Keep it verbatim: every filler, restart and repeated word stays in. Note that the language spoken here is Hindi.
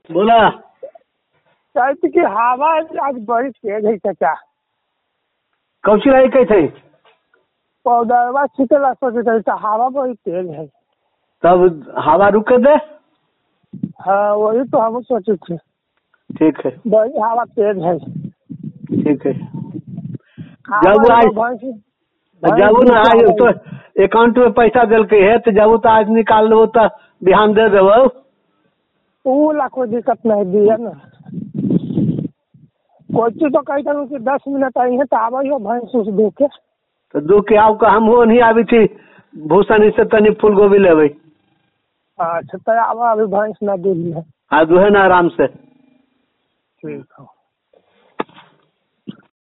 बोला कहते कि हवा आज बड़ी तेज है चाचा। कौची रही कैसे पौधवा छिटला सोचे तो हवा बड़ी तेज है। तब हवा रुके दे। हाँ वही तो हम सोचे थे। ठीक है बड़ी हवा तेज है। ठीक है। हवा जब एगो आज भैंसी जब भैंस ना दूध आज चढ़ाई। तो अकाउंट में पैसा दिल के है तो जब तो आज निकाल लो तो बिहान दे देबो। वो ला कोई दिक्कत नहीं दिया ना। कोई चीज तो कहता हूँ कि दस मिनट आई है तो आवा हो भैंस उस देखे। तो दू के आओ का हम हो नहीं आवी थी भूषण से तनी फूल गोभी लेवे। अच्छा तो आवा अभी भैंस ना दूध है। हाँ दुहे ना आराम से। ठीक है।